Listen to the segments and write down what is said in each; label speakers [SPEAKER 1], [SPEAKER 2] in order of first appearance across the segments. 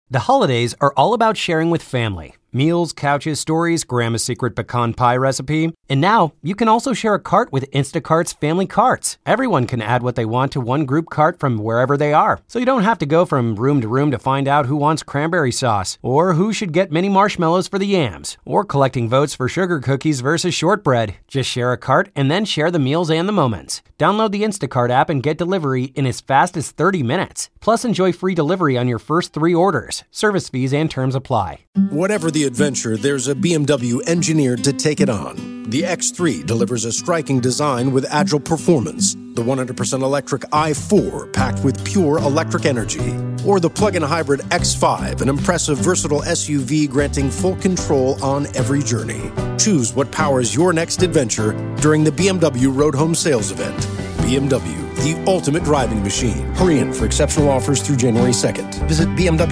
[SPEAKER 1] The holidays are all about sharing with family. Meals, couches, stories, Grandma's secret pecan pie recipe. And now, you can also share a cart with Instacart's Family Carts. Everyone can add what they want to one group cart from wherever they are. So you don't have to go from room to find out who wants cranberry sauce, or who should get mini marshmallows for the yams, or collecting votes for sugar cookies versus shortbread. Just share a cart and then share the meals and the moments. Download the Instacart app and get delivery in as fast as 30 minutes. Plus, enjoy free delivery on your first 3 orders. Service fees and terms apply.
[SPEAKER 2] Whatever the adventure, there's a BMW engineered to take it on. The X3 delivers a striking design with agile performance. The 100% electric i4 packed with pure electric energy. Or the plug-in hybrid X5, an impressive versatile SUV granting full control on every journey. Choose what powers your next adventure during the BMW Road Home Sales Event. BMW, the ultimate driving machine. Hurry in for exceptional offers through January 2nd. Visit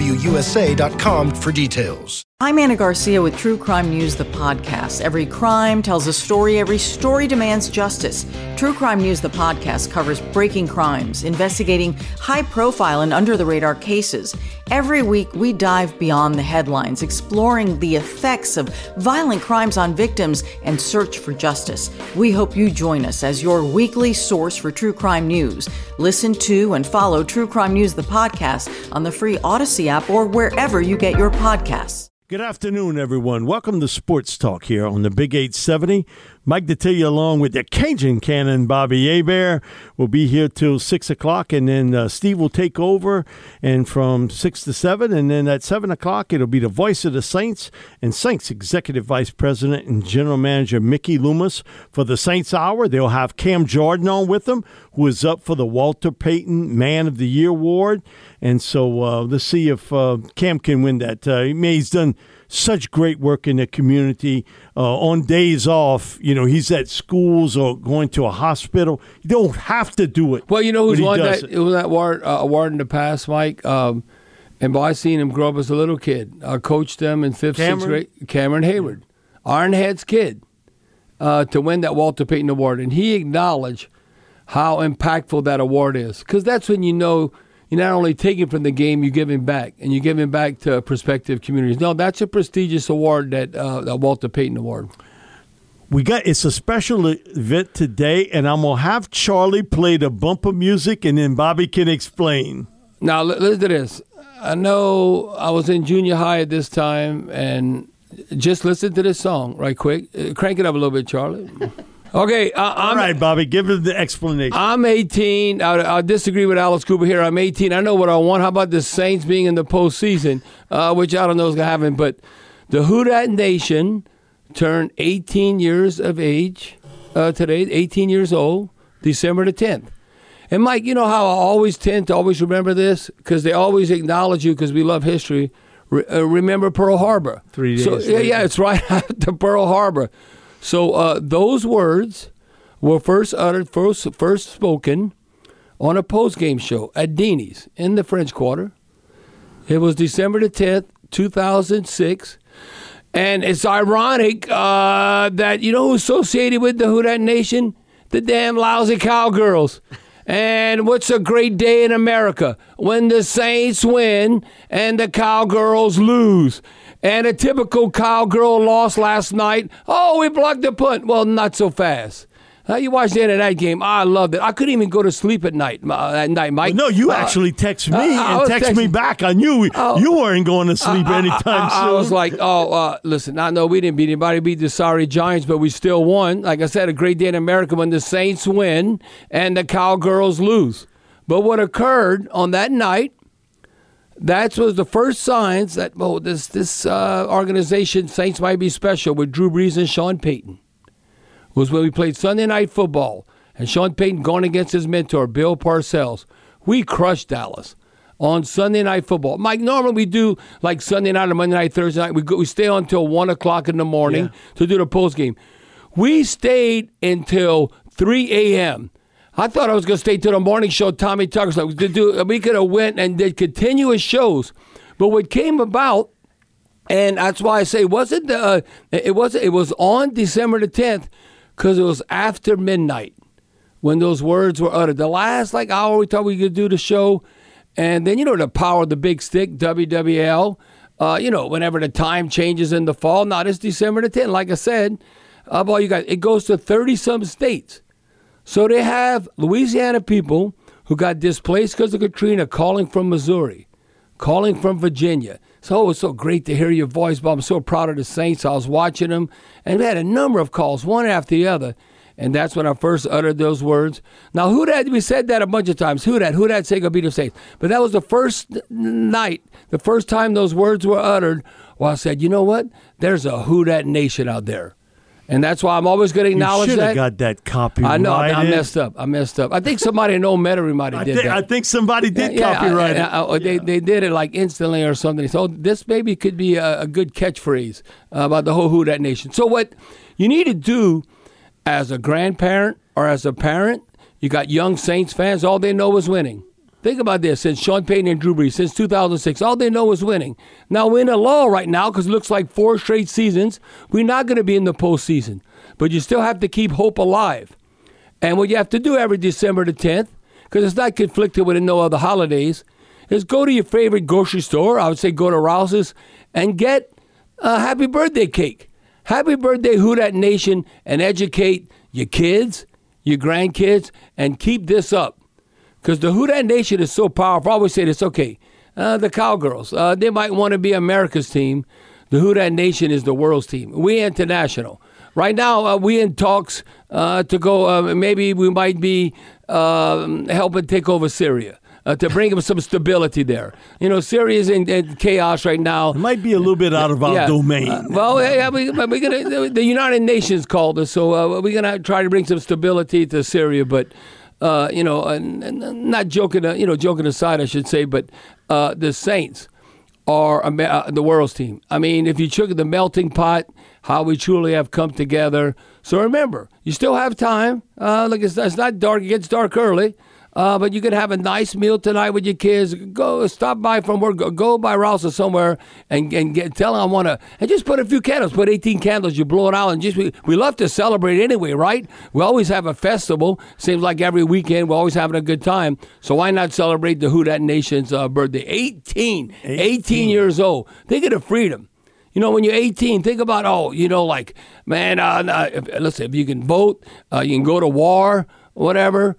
[SPEAKER 2] BMWUSA.com for details.
[SPEAKER 3] I'm Anna Garcia with True Crime News, the podcast. Every crime tells a story. Every story demands justice. True Crime News, the podcast, covers breaking crimes, investigating high-profile and under-the-radar cases. Every week, we dive beyond the headlines, exploring the effects of violent crimes on victims and search for justice. We hope you join us as your weekly source for true crime news. Listen to and follow True Crime News, the podcast, on the free Odyssey app or wherever you get your podcasts.
[SPEAKER 4] Good afternoon, everyone. Welcome to Sports Talk here on the Big 870. Mike Detillier along with the Cajun Cannon, Bobby Hebert. We'll be here till 6 o'clock, and then Steve will take over, and from 6 to 7, and then at 7 o'clock, it'll be the voice of the Saints and Saints Executive Vice President and General Manager Mickey Loomis for the Saints Hour. They'll have Cam Jordan on with them, who is up for the Walter Payton Man of the Year Award. And so let's see if Cam can win that. He's done such great work in the community. On days off, you know, he's at schools or going to a hospital. You don't have to do it.
[SPEAKER 5] Well, you know who's won that award in the past, Mike? And I seen him grow up as a little kid. I coached them in 5th, 6th grade. Cameron Hayward, Ironhead's kid, to win that Walter Payton Award. And he acknowledged how impactful that award is. Because that's when you know you're not only taking from the game, you're giving back, and you're giving back to prospective communities. No, that's a prestigious award, that Walter Payton Award.
[SPEAKER 4] It's a special event today, and I'm going to have Charlie play the bumper music, and then Bobby can explain.
[SPEAKER 5] Now, listen to this. I know I was in junior high at this time, and just listen to this song right quick. Crank it up a little bit, Charlie. Okay.
[SPEAKER 4] All right, Bobby, give us the explanation.
[SPEAKER 5] I'm 18. I disagree with Alice Cooper here. I'm 18. I know what I want. How about the Saints being in the postseason, which I don't know is going to happen. But the Who Dat Nation turned 18 years of age today, 18 years old, December the 10th. And, Mike, you know how I always tend to always remember this? Because they always acknowledge you because we love history. Remember Pearl Harbor.
[SPEAKER 4] 3 days.
[SPEAKER 5] So, yeah, it's right after Pearl Harbor. So those words were first uttered, first spoken on a post-game show at Dini's in the French Quarter. It was December the 10th, 2006. And it's ironic that, you know who's associated with the Who Dat Nation? The damn lousy Cowgirls. And what's a great day in America? When the Saints win and the Cowgirls lose. And a typical Cowgirl loss last night. Oh, we blocked the punt. Well, not so fast. You watched the end of that game. I loved it. I couldn't even go to sleep at night, Mike.
[SPEAKER 4] Well, no, you actually text me and text me back. I knew you weren't going to sleep anytime soon.
[SPEAKER 5] I was like, listen, I know we didn't beat anybody, beat the sorry Giants, but we still won. Like I said, a great day in America when the Saints win and the Cowgirls lose. But what occurred on that night, that was the first signs that, this organization, Saints might be special, with Drew Brees and Sean Payton. Was when we played Sunday Night Football, and Sean Payton going against his mentor, Bill Parcells. We crushed Dallas on Sunday Night Football. Mike, normally we do like Sunday night or Monday night, Thursday night. We stay on until 1 o'clock in the morning to do the post game. We stayed until 3 a.m. I thought I was going to stay till the morning show. Tommy Tucker, so we could have went and did continuous shows. But what came about, and that's why I say it was on December the 10th, because it was after midnight when those words were uttered. The last hour we thought we could do the show, And then, the power of the big stick, WWL, whenever the time changes in the fall. Now, this December the 10th, like I said, all you guys, it goes to 30-some states. So they have Louisiana people who got displaced because of Katrina calling from Missouri, calling from Virginia. So it's so great to hear your voice, Bob. I'm so proud of the Saints. I was watching them, and we had a number of calls, one after the other. And that's when I first uttered those words. Now, we said that a bunch of times. Who that say go beat the Saints? But that was the first night, the first time those words were uttered. Well, I said, you know what? There's a Who Dat Nation out there. And that's why I'm always going to acknowledge that.
[SPEAKER 4] You should have got that copyrighted.
[SPEAKER 5] I know. I messed up. I think somebody in Old Metairie might have did that.
[SPEAKER 4] I think somebody did copyright it.
[SPEAKER 5] They did it like instantly or something. So this maybe could be a good catchphrase about the whole Who Dat Nation. So what you need to do as a grandparent or as a parent, you got young Saints fans, all they know is winning. Think about this. Since Sean Payton and Drew Brees, since 2006, all they know is winning. Now, we're in a lull right now because it looks like 4 straight seasons. We're not going to be in the postseason. But you still have to keep hope alive. And what you have to do every December the 10th, because it's not conflicted with no other holidays, is go to your favorite grocery store. I would say go to Rouse's and get a happy birthday cake. Happy birthday, Who Dat Nation, and educate your kids, your grandkids, and keep this up. Because the Who Dat Nation is so powerful. I always say this, okay, the Cowgirls, they might want to be America's team. The Who Dat Nation is the world's team. We international. Right now, we in talks to go, maybe we might be helping take over Syria. To bring them some stability there. Syria is in chaos right now.
[SPEAKER 4] It might be a little bit out of our domain.
[SPEAKER 5] The United Nations called us, so we're going to try to bring some stability to Syria. But, not joking, joking aside, I should say, but the Saints are the world's team. I mean, if you look at the melting pot, how we truly have come together. So remember, you still have time. Look, it's not dark. It gets dark early. But you can have a nice meal tonight with your kids. Go stop by from work. Go by Rouse or somewhere and tell them I want to. And just put a few candles. Put 18 candles. You blow it out. And we love to celebrate anyway, right? We always have a festival. Seems like every weekend we're always having a good time. So why not celebrate the Who Dat Nation's birthday? 18 years old. Think of the freedom. When you're 18, think about, listen, if you can vote, you can go to war, whatever.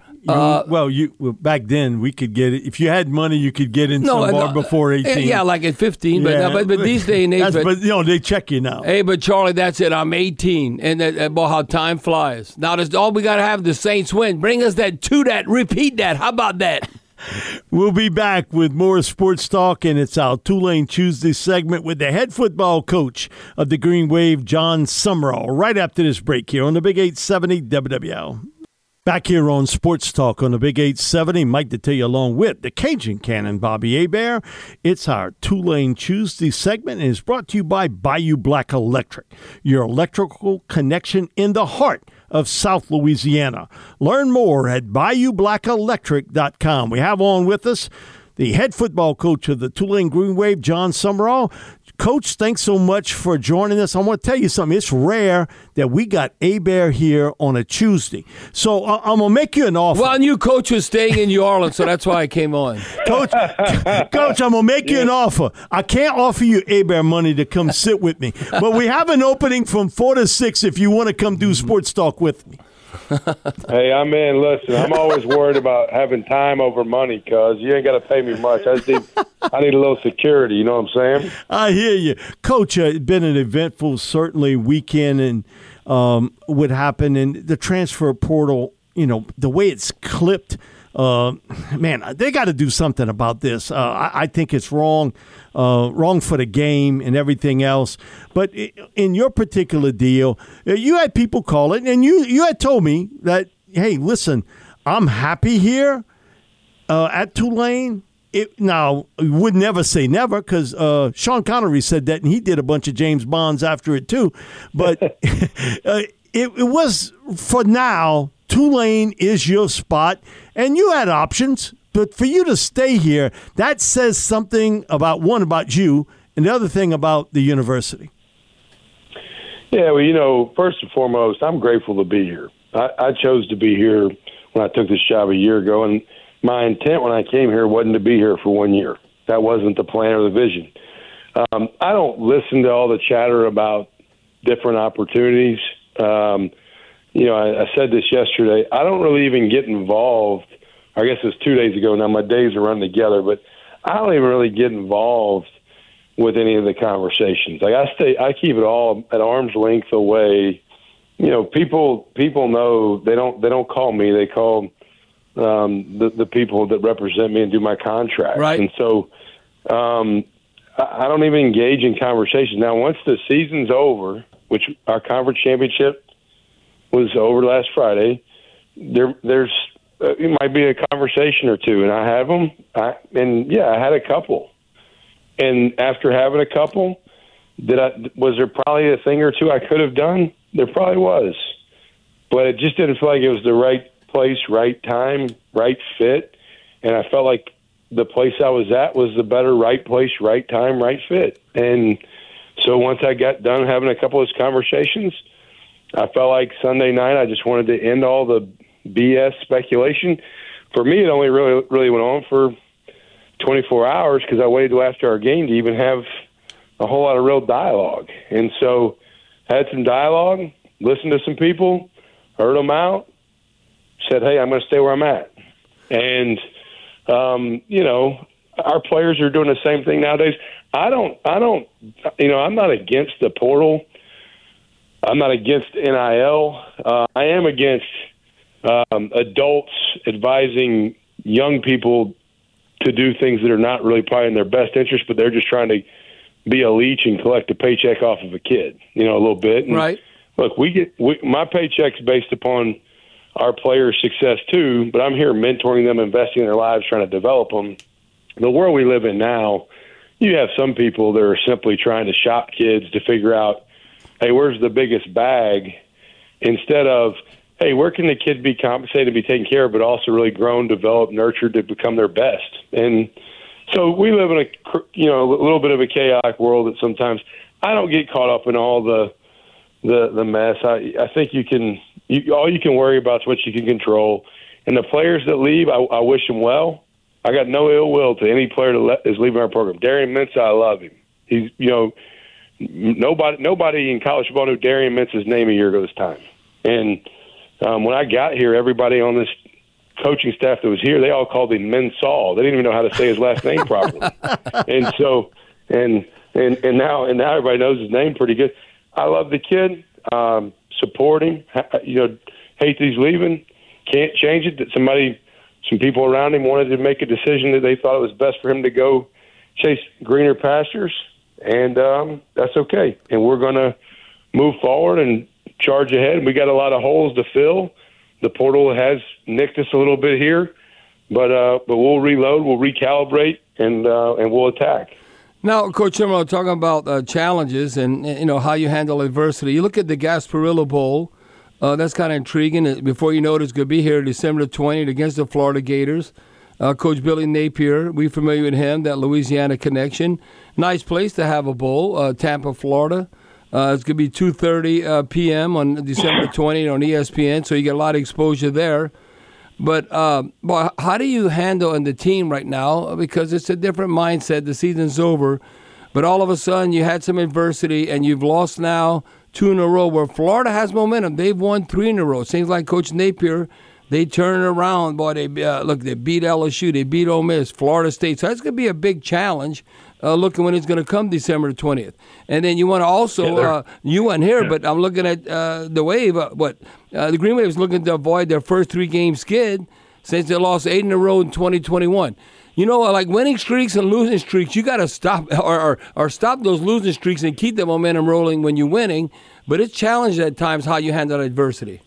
[SPEAKER 4] Back then we could get it. If you had money, you could get in some bar before 18.
[SPEAKER 5] Yeah, like at 15. But these days and age.
[SPEAKER 4] But they check you now.
[SPEAKER 5] Hey, but Charlie, that's it. I'm 18, and about how time flies. Now that's all we got to have. The Saints win. Bring us that to that. Repeat that. How about that?
[SPEAKER 4] We'll be back with more sports talk, and it's our Tulane Tuesday segment with the head football coach of the Green Wave, Jon Sumrall, right after this break here on the Big 870 WWL. Back here on Sports Talk on the Big 870, Mike Detillier along with the Cajun Cannon, Bobby Hebert. It's our Tulane Tuesday segment, and it's brought to you by Bayou Black Electric, your electrical connection in the heart of South Louisiana. Learn more at BayouBlackElectric.com. We have on with us the head football coach of the Tulane Green Wave, Jon Sumrall. Coach, thanks so much for joining us. I want to tell you something. It's rare that we got Hebert here on a Tuesday. So I'm going to make you an offer.
[SPEAKER 5] Well, I knew Coach was staying in New Orleans, so that's why I came on.
[SPEAKER 4] Coach, I'm going to make you an offer. I can't offer you Hebert money to come sit with me, but we have an opening from 4 to 6 if you want to come do Sports Talk with me.
[SPEAKER 6] Hey, I'm in. Listen, I'm always worried about having time over money because you ain't got to pay me much. I need a little security. You know what I'm saying?
[SPEAKER 4] I hear you. Coach, it's been an eventful, certainly, weekend and what happened in the transfer portal, the way it's clipped. Man, they got to do something about this. I think it's wrong for the game and everything else. But in your particular deal, you had people call it, and you had told me that, hey, listen, I'm happy here at Tulane. Now, you would never say never because Sean Connery said that, and he did a bunch of James Bonds after it too. But it was, for now, Tulane is your spot, and you had options. But for you to stay here, that says something about you, and the other thing about the university.
[SPEAKER 6] Yeah, well, first and foremost, I'm grateful to be here. I chose to be here when I took this job a year ago, and my intent when I came here wasn't to be here for 1 year. That wasn't the plan or the vision. I don't listen to all the chatter about different opportunities. I said this yesterday. I don't really even get involved. I guess it was 2 days ago now. My days are running together, but I don't even really get involved with any of the conversations. Like I keep it all at arm's length away. People know they don't call me. They call the people that represent me and do my contract.
[SPEAKER 5] Right.
[SPEAKER 6] And so I don't even engage in conversations. Now, once the season's over, which our conference championship was over last Friday, there's it might be a conversation or two, and I have them. I had a couple. And after having a couple, was there probably a thing or two I could have done? There probably was. But it just didn't feel like it was the right place, right time, right fit. And I felt like the place I was at was the better right place, right time, right fit. And so once I got done having a couple of those conversations, I felt like Sunday night I just wanted to end all the BS speculation. For me, it only really went on for 24 hours because I waited till after our game to even have a whole lot of real dialogue. And so had some dialogue, listened to some people, heard them out, said, hey, I'm going to stay where I'm at. And, our players are doing the same thing nowadays. I'm not against the portal. I'm not against NIL. I am against adults advising young people to do things that are not really probably in their best interest, but they're just trying to be a leech and collect a paycheck off of a kid, a little bit. And
[SPEAKER 5] right.
[SPEAKER 6] Look, my paycheck's based upon our players' success too, but I'm here mentoring them, investing in their lives, trying to develop them. The world we live in now, you have some people that are simply trying to shop kids to figure out, hey, where's the biggest bag, instead of, hey, where can the kid be compensated and be taken care of, but also really grown, developed, nurtured to become their best? And so we live in a little bit of a chaotic world that sometimes I don't get caught up in all the mess. I think all you can worry about is what you can control. And the players that leave, I wish them well. I got no ill will to any player that is leaving our program. Darian Mensah, I love him. He's nobody in college football knew Darian Mensah's name a year ago this time. And when I got here, everybody on this coaching staff that was here, they all called him Mensah. They didn't even know how to say his last name properly. And so, and now everybody knows his name pretty good. I love the kid. Support him. Hate that he's leaving. Can't change it. That some people around him wanted to make a decision that they thought it was best for him to go chase greener pastures, and that's okay. And we're going to move forward and charge ahead. We got a lot of holes to fill. The portal has nicked us a little bit here, but we'll reload, we'll recalibrate, and we'll attack.
[SPEAKER 5] Now, Coach Sherman, talking about challenges and how you handle adversity. You look at the Gasparilla Bowl. That's kind of intriguing. Before you know it, it's going to be here December 20th against the Florida Gators. Coach Billy Napier, we familiar with him, that Louisiana connection. Nice place to have a bowl, Tampa, Florida. It's going to be 2:30 p.m. on December 20th on ESPN, so you get a lot of exposure there. But how do you handle in the team right now? Because it's a different mindset. The season's over, but all of a sudden you had some adversity and you've lost now 2 in a row where Florida has momentum. They've won 3 in a row. Seems like Coach Napier, they turn it around. Boy, they beat LSU, they beat Ole Miss, Florida State. So that's going to be a big challenge. Looking when it's going to come December 20th. And then you want to also, you weren't here, but I'm looking at the Wave. The Green Wave is looking to avoid their first 3-game skid since they lost 8 in a row in 2021. Like winning streaks and losing streaks, you got to stop or stop those losing streaks and keep the momentum rolling when you're winning. But it's challenging at times how you handle adversity.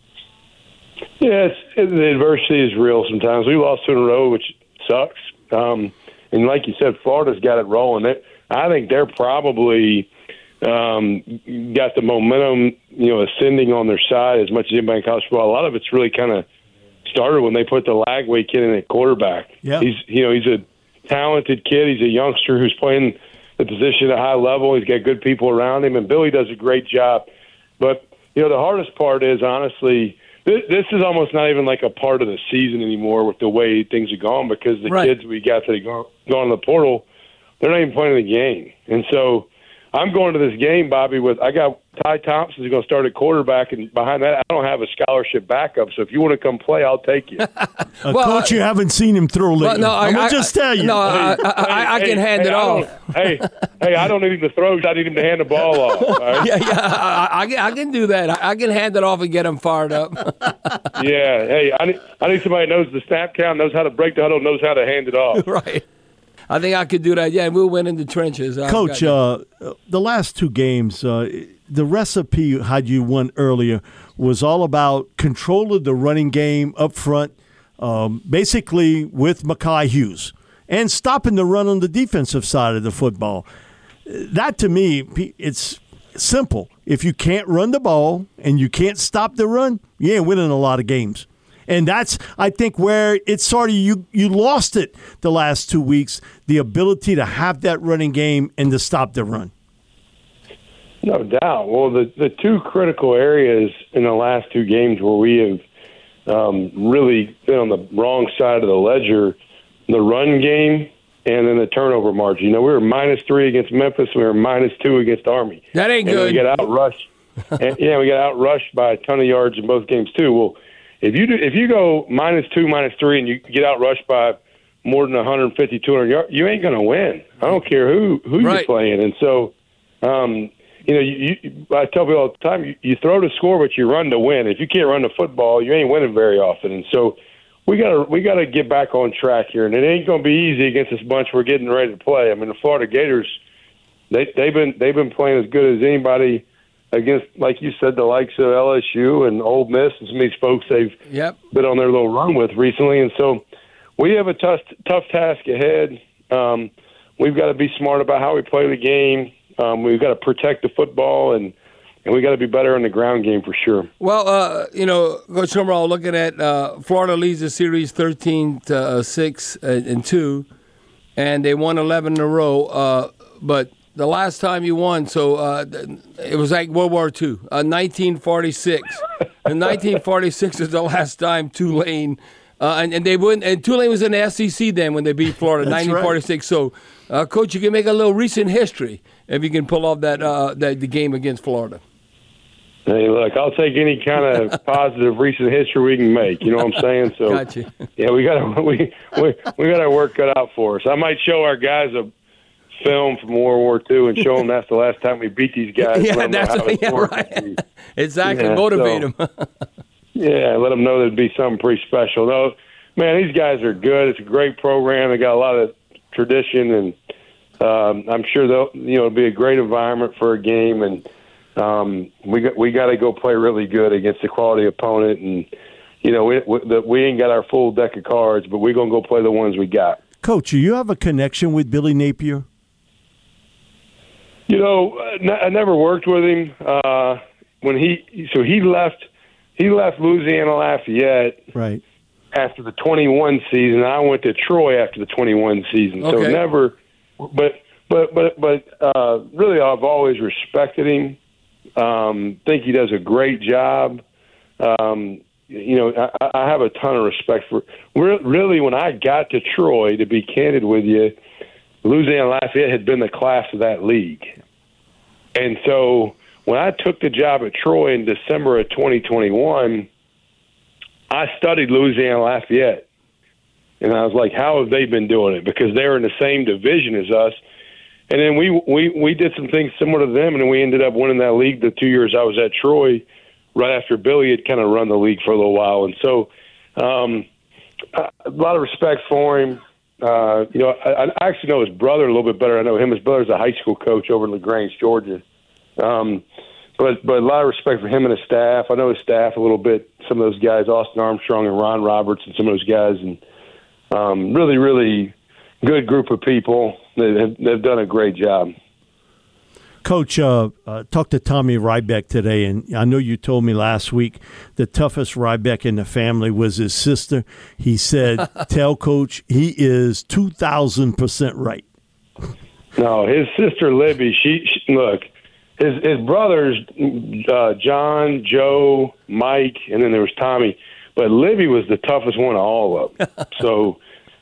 [SPEAKER 6] Yeah, the adversity is real sometimes. We lost 2 in a row, which sucks. And like you said, Florida's got it rolling. I think they're probably got the momentum, ascending on their side as much as anybody in college football. A lot of it's really kind of started when they put the Lagway kid in at quarterback.
[SPEAKER 4] Yeah.
[SPEAKER 6] He's a talented kid. He's a youngster who's playing the position at a high level. He's got good people around him, and Billy does a great job. But, the hardest part is, honestly, this is almost not even like a part of the season anymore with the way things are going, because the kids we got that go on the portal, they're not even playing the game. And so I'm going to this game, Bobby, I got Ty Thompson who's going to start at quarterback, and behind that I don't have a scholarship backup. So if you want to come play, I'll take you.
[SPEAKER 4] Coach, you haven't seen him throw lately.
[SPEAKER 5] No,
[SPEAKER 4] I'm going to just tell you.
[SPEAKER 5] No, I can hand it off.
[SPEAKER 6] I don't need him to throw. I need him to hand the ball off. Right?
[SPEAKER 5] I can do that. I can hand it off and get him fired up.
[SPEAKER 6] Yeah. Hey, I need somebody who knows the snap count, knows how to break the huddle, knows how to hand it off.
[SPEAKER 5] Right. I think I could do that. Yeah, we'll win in the trenches.
[SPEAKER 4] Coach, the last two games, the recipe had you won earlier was all about control of the running game up front, basically with Mekhi Hughes, and stopping the run on the defensive side of the football. That, to me, it's simple. If you can't run the ball and you can't stop the run, you ain't winning a lot of games. And that's, I think, where it's sort of you lost it the last 2 weeks, the ability to have that running game and to stop the run.
[SPEAKER 6] No doubt. Well, the two critical areas in the last two games where we have really been on the wrong side of the ledger, the run game and then the turnover margin. We were -3 against Memphis. We were -2 against Army.
[SPEAKER 5] That ain't
[SPEAKER 6] and
[SPEAKER 5] good.
[SPEAKER 6] We got outrushed. We got outrushed by a ton of yards in both games too. Well, if you go -2, -3, and you get outrushed by more than 150, 200 yards, you ain't going to win. I don't care who you're playing. And so, I tell people all the time, you throw to score, but you run to win. If you can't run the football, you ain't winning very often. And so, we gotta get back on track here, and it ain't going to be easy against this bunch we're getting ready to play. I mean, the Florida Gators, they've been playing as good as anybody against, like you said, the likes of LSU and Ole Miss and some of these folks they've been on their little run with recently. And so we have a tough task ahead. We've got to be smart about how we play the game. We've got to protect the football, and we got to be better in the ground game for sure.
[SPEAKER 5] Well, Coach Summerall, looking at Florida leads the series 13-6 and 2, and they won 11 in a row. But the last time you won, so it was like World War II, 1946. And 1946 is the last time Tulane, and they won. And Tulane was in the SEC then when they beat Florida, 1946. Right. So, Coach, you can make a little recent history if you can pull off the game against Florida.
[SPEAKER 6] Hey, look, I'll take any kind of positive recent history we can make. You know what I'm saying? So,
[SPEAKER 5] gotcha.
[SPEAKER 6] Yeah, we got our work cut out for us. I might show our guys a film from World War II and show them that's the last time we beat these guys.
[SPEAKER 5] Right. Exactly. Motivate them.
[SPEAKER 6] Let them know there'd be something pretty special. No, man, these guys are good. It's a great program. They got a lot of tradition, and I'm sure it'll be a great environment for a game. And we got to go play really good against a quality opponent. And we ain't got our full deck of cards, but we're gonna go play the ones we got.
[SPEAKER 4] Coach, do you have a connection with Billy Napier?
[SPEAKER 6] I never worked with him. When he left Louisiana Lafayette
[SPEAKER 4] right
[SPEAKER 6] after the 21 season. I went to Troy after the 21 season.
[SPEAKER 5] Okay.
[SPEAKER 6] So never, but really, I've always respected him. Think he does a great job. I have a ton of respect for. Really, when I got to Troy, to be candid with you, Louisiana Lafayette had been the class of that league. And so when I took the job at Troy in December of 2021, I studied Louisiana Lafayette. And I was like, how have they been doing it? Because they're in the same division as us. And then we did some things similar to them, and then we ended up winning that league the 2 years I was at Troy, right after Billy had kind of run the league for a little while. And so a lot of respect for him. I actually know his brother a little bit better. I know him. His brother's a high school coach over in LaGrange, Georgia. But a lot of respect for him and his staff. I know his staff a little bit, some of those guys, Austin Armstrong and Ron Roberts and some of those guys. And really, really good group of people. They've done a great job.
[SPEAKER 4] Coach, talked to Tommy Rybeck today, and I know you told me last week the toughest Rybeck in the family was his sister. He said, tell Coach he is 2,000% right.
[SPEAKER 6] No, his sister Libby, she look, his brothers, John, Joe, Mike, and then there was Tommy. But Libby was the toughest one of all of them. So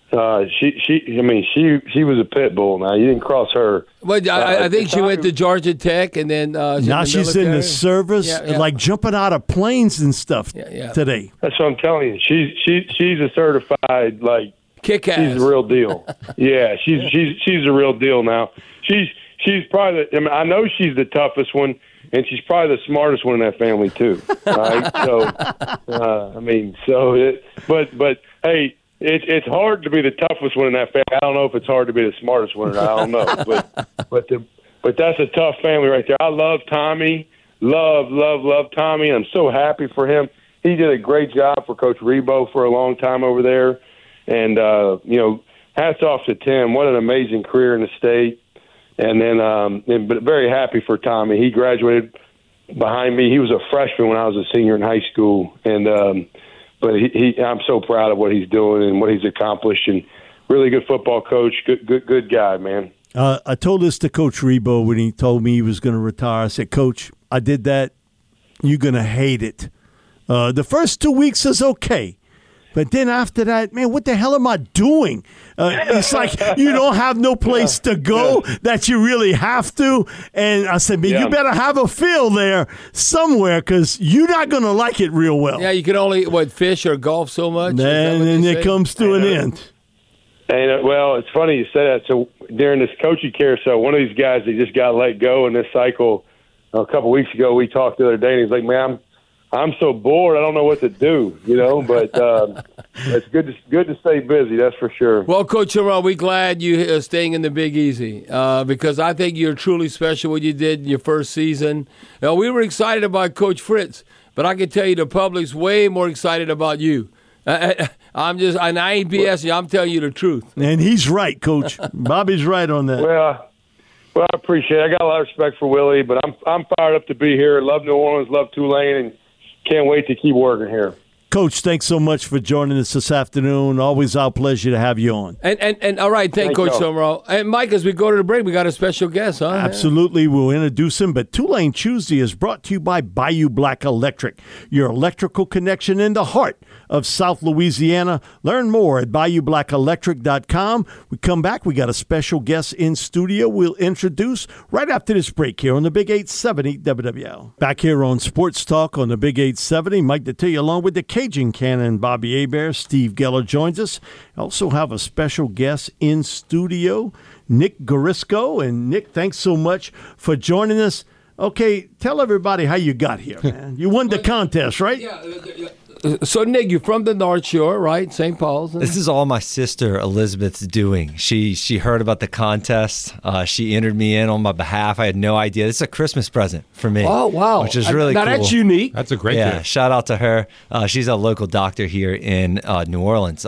[SPEAKER 6] she was a pit bull. Now you didn't cross her.
[SPEAKER 5] But I think she went to Georgia Tech, and then
[SPEAKER 4] now she's in the service, like jumping out of planes and stuff today.
[SPEAKER 6] That's what I'm telling you. She's a certified
[SPEAKER 5] kick ass.
[SPEAKER 6] She's the real deal. Yeah, she's the real deal now. She's probably I know she's the toughest one, and she's probably the smartest one in that family too. Right? But hey, it's hard to be the toughest one in that family. I don't know if it's hard to be the smartest one. I don't know, but that's a tough family right there. I love Tommy, love Tommy. I'm so happy for him. He did a great job for Coach Rebo for a long time over there, and hats off to Tim. What an amazing career in the state. And then, but very happy for Tommy. He graduated behind me. He was a freshman when I was a senior in high school, and but I'm so proud of what he's doing and what he's accomplished. And really good football coach, good guy, man.
[SPEAKER 4] I told this to Coach Rebo when he told me he was going to retire. I said, Coach, I did that. You're going to hate it. The first 2 weeks is okay. But then after that, man, what the hell am I doing? It's like you don't have no place to go that you really have to. And I said, man, you better have a field there somewhere because you're not going to like it real well.
[SPEAKER 5] Yeah, you can only, fish or golf so much?
[SPEAKER 4] And then it comes to an end.
[SPEAKER 6] And, well, it's funny you say that. So during this coaching carousel, one of these guys that just got let go in this cycle a couple weeks ago, we talked the other day, and he's like, man, I'm so bored. I don't know what to do, But it's good to stay busy. That's for sure.
[SPEAKER 5] Well, Coach Sherrod, we're glad you are staying in the Big Easy because I think you're truly special what you did in your first season. We were excited about Coach Fritz, but I can tell you the public's way more excited about you. I ain't BSing you. I'm telling you the truth.
[SPEAKER 4] And he's right, Coach. Bobby's right on that.
[SPEAKER 6] Well, I appreciate it. I got a lot of respect for Willie, but I'm fired up to be here. Love New Orleans, love Tulane, and can't wait to keep working here.
[SPEAKER 4] Coach, thanks so much for joining us this afternoon. Always our pleasure to have you on.
[SPEAKER 5] And all right, thank Coach Summerall. And Mike, as we go to the break, we got a special guest, huh?
[SPEAKER 4] Absolutely, we'll introduce him. But Tulane Tuesday is brought to you by Bayou Black Electric, your electrical connection in the heart of South Louisiana. Learn more at BayouBlackElectric.com. We come back, we got a special guest in studio we'll introduce right after this break here on the Big 870 WWL. Back here on Sports Talk on the Big 870, Mike Detillier along with the Cajun Cannon, Bobby Hebert. Steve Geller joins us. Also have a special guest in studio, Nick Garisco. And Nick, thanks so much for joining us. Okay, tell everybody how you got here, man. You won the contest, right?
[SPEAKER 5] Yeah. So, Nick, you're from the North Shore, right? St. Paul's?
[SPEAKER 7] This is all my sister Elizabeth's doing. She heard about the contest. She entered me in on my behalf. I had no idea. This is a Christmas present for me.
[SPEAKER 5] Oh, wow.
[SPEAKER 7] Which is really cool.
[SPEAKER 5] Now, that's unique.
[SPEAKER 8] That's a great gift.
[SPEAKER 7] Shout out to her. She's a local doctor here in New Orleans.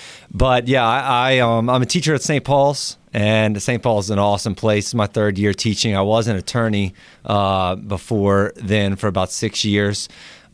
[SPEAKER 7] But, yeah, I'm a teacher at St. Paul's. And St. Paul's is an awesome place. It's my third year teaching. I was an attorney before then for about 6 years.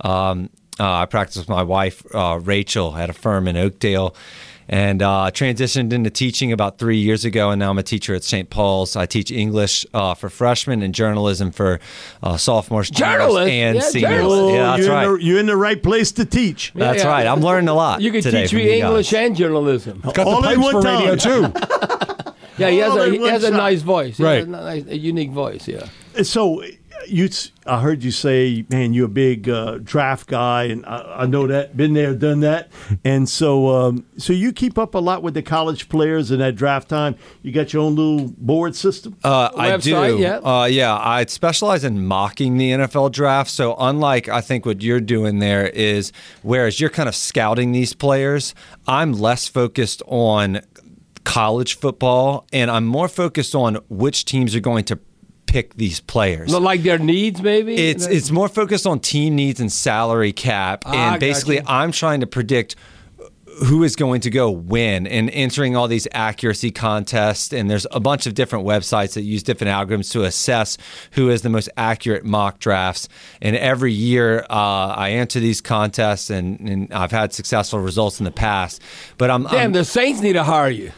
[SPEAKER 7] I practiced with my wife, Rachel, at a firm in Oakdale, and transitioned into teaching about 3 years ago, and now I'm a teacher at St. Paul's. I teach English for freshmen and journalism for sophomores, juniors, and seniors. Yeah, that's right.
[SPEAKER 4] You're in the right place to teach.
[SPEAKER 7] That's right. I'm learning a lot.
[SPEAKER 5] You can
[SPEAKER 7] today
[SPEAKER 5] teach me English and journalism.
[SPEAKER 8] Got the pipes for radio, too.
[SPEAKER 5] Yeah, he has a nice voice.
[SPEAKER 8] Right.
[SPEAKER 5] A unique voice, yeah.
[SPEAKER 4] So I heard you say, man, you're a big draft guy, and I know that, been there, done that. And so you keep up a lot with the college players in that draft time. You got your own little board system?
[SPEAKER 7] I do.
[SPEAKER 5] Yeah.
[SPEAKER 7] I specialize in mocking the NFL draft. So unlike, I think, what you're doing there is, whereas you're kind of scouting these players, I'm less focused on college football, and I'm more focused on which teams are going to pick these players.
[SPEAKER 5] Like their needs, maybe?
[SPEAKER 7] It's more focused on team needs and salary cap. And basically, I'm trying to predict who is going to go win and entering all these accuracy contests. And there's a bunch of different websites that use different algorithms to assess who has the most accurate mock drafts. And every year I enter these contests, and I've had successful results in the past. But
[SPEAKER 5] the Saints need to hire you.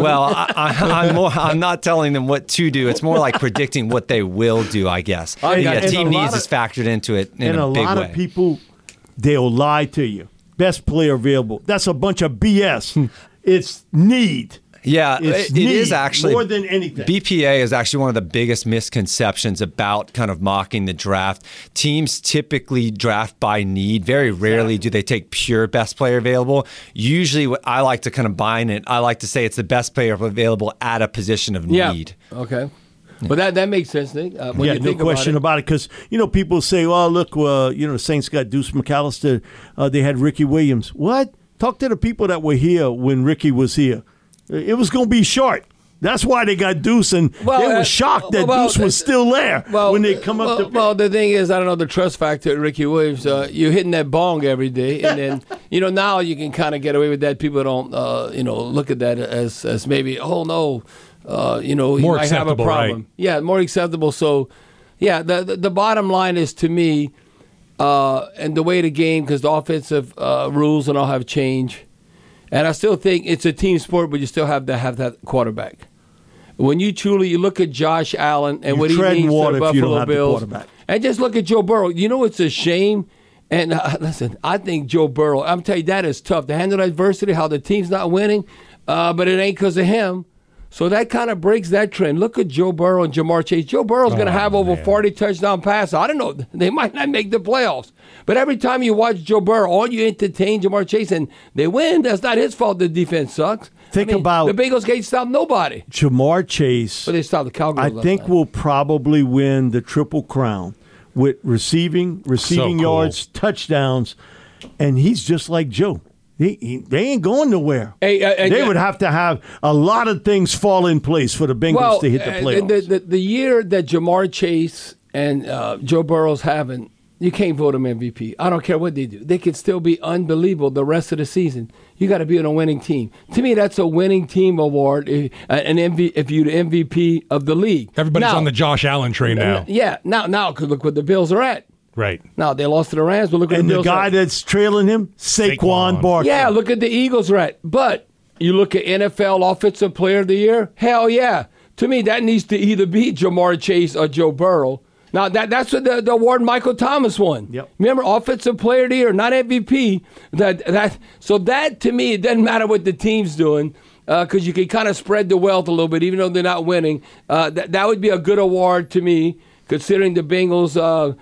[SPEAKER 7] I'm not telling them what to do. It's more like predicting what they will do, I guess. Team needs is factored into it in a big way.
[SPEAKER 4] And a lot of people, they'll lie to you. Best player available. That's a bunch of BS. It's need.
[SPEAKER 7] Yeah, it is actually
[SPEAKER 4] more than anything.
[SPEAKER 7] BPA is actually one of the biggest misconceptions about kind of mocking the draft. Teams typically draft by need. Very rarely do they take pure best player available. Usually what I like to combine it, I like to say it's the best player available at a position of need.
[SPEAKER 5] Okay. But that makes sense, Nick.
[SPEAKER 4] No question about it. Because, people say, oh, look, the Saints got Deuce McAllister. They had Ricky Williams. What? Talk to the people that were here when Ricky was here. It was going to be short. That's why they got Deuce, and they were shocked that Deuce was still there when they come up to...
[SPEAKER 5] Well, the thing is, I don't know, the trust factor at Ricky Williams, you're hitting that bong every day, and then, now you can kind of get away with that. People don't, look at that as maybe, oh, no, he
[SPEAKER 8] more
[SPEAKER 5] might have a problem.
[SPEAKER 8] Right?
[SPEAKER 5] Yeah, more acceptable. So, yeah, the bottom line is, to me, and the way the game, because the offensive rules and all have changed, and I still think it's a team sport, but you still have to have that quarterback. When you look at Josh Allen and what he means to the Buffalo Bills, and just look at Joe Burrow. It's a shame. And listen, I think Joe Burrow, I'm telling you, that is tough to handle adversity, how the team's not winning, but it ain't because of him. So that kind of breaks that trend. Look at Joe Burrow and Jamar Chase. Joe Burrow's going to have over 40 touchdown passes. I don't know. They might not make the playoffs. But every time you watch Joe Burrow, all you entertain Jamar Chase, and they win. That's not his fault the defense sucks.
[SPEAKER 4] Think about
[SPEAKER 5] the Bengals can't stop nobody.
[SPEAKER 4] Jamar Chase.
[SPEAKER 5] But they stopped the Cowgirls.
[SPEAKER 4] I think will probably win the Triple Crown with receiving yards, touchdowns, and he's just like Joe. They ain't going nowhere. They would have to have a lot of things fall in place for the Bengals to hit the playoffs.
[SPEAKER 5] The year that Jamar Chase and Joe Burrow's having, you can't vote them MVP. I don't care what they do. They could still be unbelievable the rest of the season. You got to be on a winning team. To me, that's a winning team award. If you're the MVP of the league.
[SPEAKER 8] Everybody's on the Josh Allen train now.
[SPEAKER 5] Yeah. Now, look what the Bills are at.
[SPEAKER 8] Right.
[SPEAKER 5] Now, they lost to the Rams, but look at the Bills.
[SPEAKER 4] And the guy that's trailing him, Saquon Barkley.
[SPEAKER 5] Yeah, look at the Eagles are at. But you look at NFL Offensive Player of the Year, hell yeah. To me, that needs to either be Jamar Chase or Joe Burrow. Now, that's what the award Michael Thomas won.
[SPEAKER 4] Yep.
[SPEAKER 5] Remember, Offensive Player of the Year, not MVP. So that, to me, it doesn't matter what the team's doing because you can kind of spread the wealth a little bit, even though they're not winning. That would be a good award to me, considering the Bengals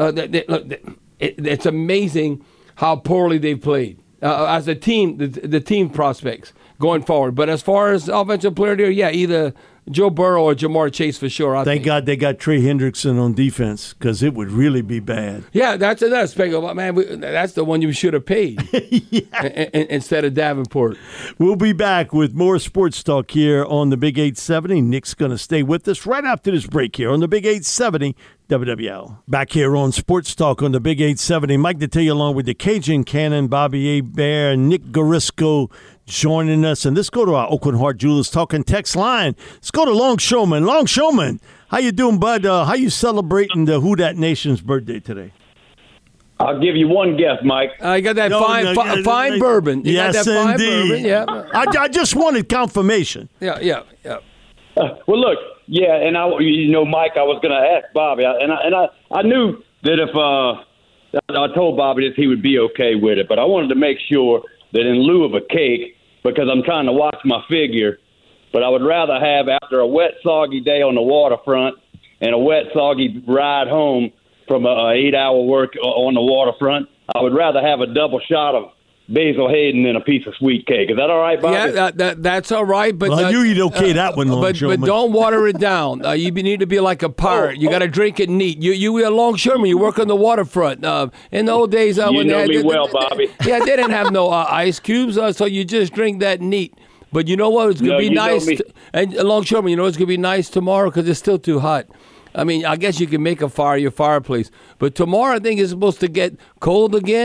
[SPEAKER 5] it's amazing how poorly they've played as a team, the team prospects going forward. But as far as Offensive Player of the Year, yeah, either Joe Burrow or Jamar Chase for sure.
[SPEAKER 4] Thank God they got Trey Hendrickson on defense because it would really be bad.
[SPEAKER 5] Yeah, that's another spectacle. Man, that's the one you should have paid instead of Davenport.
[SPEAKER 4] We'll be back with more sports talk here on the Big 870. Nick's going to stay with us right after this break here on the Big 870 WWL. Back here on Sports Talk on the Big 870. Mike Detillier along with the Cajun Cannon, Bobby Hebert, Nick Garisco joining us. And let's go to our Oakland Heart Jewelers Talking text line. Let's go to Longshoreman. Longshoreman, how you doing, bud? How you celebrating the Who Dat Nation's birthday today?
[SPEAKER 9] I'll give you one guess, Mike.
[SPEAKER 5] I got that fine bourbon. You
[SPEAKER 4] yes,
[SPEAKER 5] got that fine
[SPEAKER 4] indeed.
[SPEAKER 5] bourbon? Yeah.
[SPEAKER 4] I just wanted confirmation.
[SPEAKER 5] Yeah.
[SPEAKER 9] Well, look, and Mike, I was going to ask Bobby, and I knew that if I told Bobby that he would be okay with it, but I wanted to make sure that in lieu of a cake, because I'm trying to watch my figure, but I would rather have, after a wet, soggy day on the waterfront and a wet, soggy ride home from an 8-hour work on the waterfront, I would rather have a double shot of Basil Hayden than a piece of sweet cake. Is that all right, Bobby?
[SPEAKER 5] Yeah, that's all right. But
[SPEAKER 4] you eat okay that one,
[SPEAKER 5] but don't water it down. You need to be like a pirate. You got to drink it neat. You a longshoreman. You work on the waterfront. In the old days,
[SPEAKER 9] when know me well, Bobby.
[SPEAKER 5] They didn't have no ice cubes, so you just drink that neat. But you know what? It's going to be nice. And longshoreman, it's going to be nice tomorrow because it's still too hot. I mean, I guess you can make a fire your fireplace. But tomorrow, I think it's supposed to get cold again.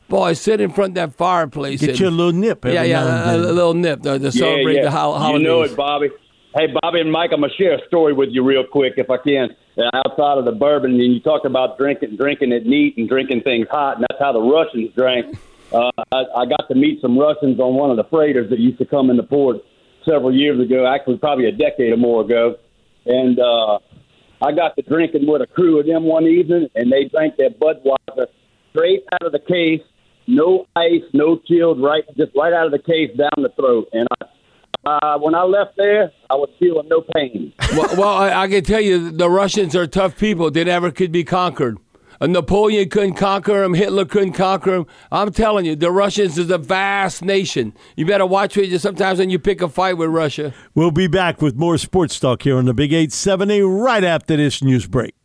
[SPEAKER 5] Boy, sit in front of that fireplace.
[SPEAKER 4] Get you a little nip.
[SPEAKER 5] Yeah, a little nip to celebrate the holidays.
[SPEAKER 9] You know it, Bobby. Hey, Bobby and Mike, I'm going to share a story with you real quick, if I can. Outside of the bourbon, and you talked about drinking it neat and drinking things hot, and that's how the Russians drank. I got to meet some Russians on one of the freighters that used to come into port several years ago, actually probably a decade or more ago. And I got to drinking with a crew of them one evening, and they drank their Budweiser straight out of the case, no ice, no chilled, just right out of the case down the throat. And when I left there, I was feeling no pain.
[SPEAKER 5] Well, I can tell you, the Russians are tough people. They never could be conquered. Napoleon couldn't conquer them. Hitler couldn't conquer them. I'm telling you, the Russians is a vast nation. You better watch it sometimes when you pick a fight with Russia.
[SPEAKER 4] We'll be back with more sports talk here on the Big 870 right after this news break.